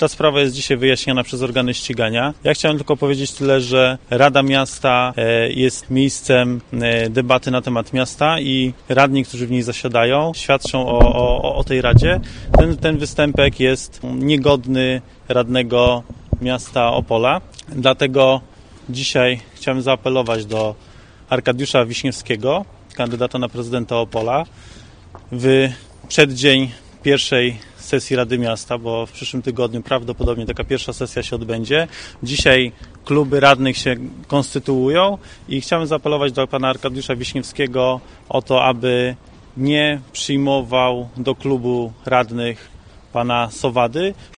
Ta sprawa jest dzisiaj wyjaśniana przez organy ścigania. Ja chciałem tylko powiedzieć tyle, że Rada Miasta jest miejscem debaty na temat miasta i radni, którzy w niej zasiadają, świadczą o tej Radzie. Ten występek jest niegodny radnego miasta Opola. Dlatego dzisiaj chciałem zaapelować do Arkadiusza Wiśniewskiego, kandydata na prezydenta Opola, w przeddzień pierwszej sesji Rady Miasta, bo w przyszłym tygodniu prawdopodobnie taka pierwsza sesja się odbędzie. Dzisiaj kluby radnych się konstytuują i chciałem zaapelować do pana Arkadiusza Wiśniewskiego o to, aby nie przyjmował do klubu radnych pana Sowady.